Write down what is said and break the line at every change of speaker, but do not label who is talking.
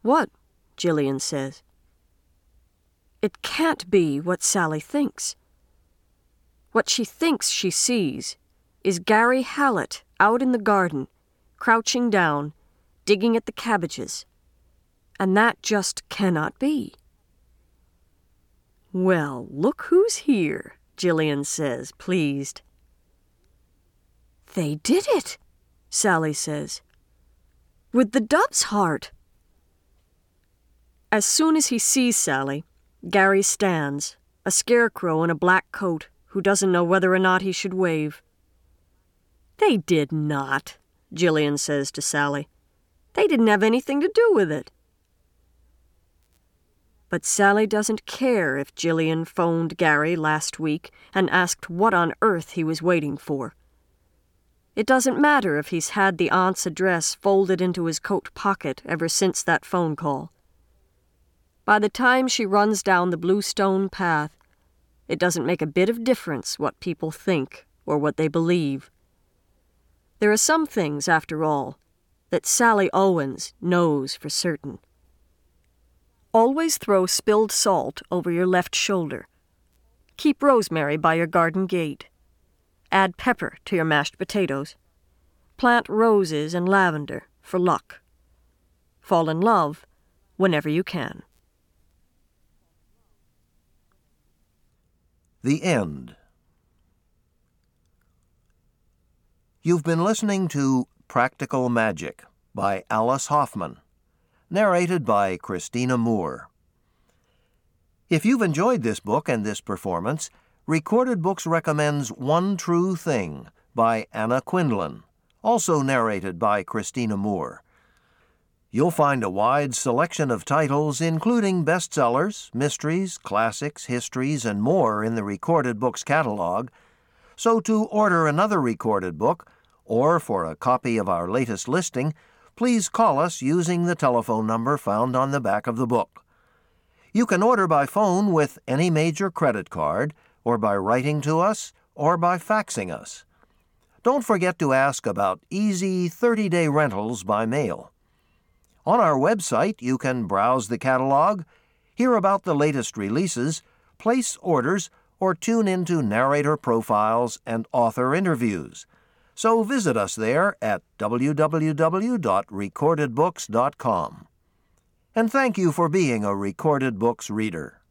What? Gillian says. It can't be what Sally thinks. What she thinks she sees is Gary Hallett out in the garden, crouching down, digging at the cabbages. And that just cannot be. Well, look who's here, Gillian says, pleased. They did it, Sally says. With the dove's heart. As soon as he sees Sally, Gary stands, a scarecrow in a black coat, who doesn't know whether or not he should wave. They did not, Gillian says to Sally. They didn't have anything to do with it. But Sally doesn't care if Gillian phoned Gary last week and asked what on earth he was waiting for. It doesn't matter if he's had the aunt's address folded into his coat pocket ever since that phone call. By the time she runs down the Bluestone path, it doesn't make a bit of difference what people think or what they believe. There are some things, after all, that Sally Owens knows for certain. Always throw spilled salt over your left shoulder. Keep rosemary by your garden gate. Add pepper to your mashed potatoes. Plant roses and lavender for luck. Fall in love whenever you can.
The End. You've been listening to Practical Magic by Alice Hoffman, narrated by Christina Moore. If you've enjoyed this book and this performance, Recorded Books recommends One True Thing by Anna Quindlen, also narrated by Christina Moore. You'll find a wide selection of titles, including bestsellers, mysteries, classics, histories, and more in the Recorded Books catalog. So to order another recorded book, or for a copy of our latest listing, please call us using the telephone number found on the back of the book. You can order by phone with any major credit card, or by writing to us, or by faxing us. Don't forget to ask about easy 30-day rentals by mail. On our website, you can browse the catalog, hear about the latest releases, place orders, or tune into narrator profiles and author interviews. So visit us there at www.recordedbooks.com. And thank you for being a Recorded Books reader.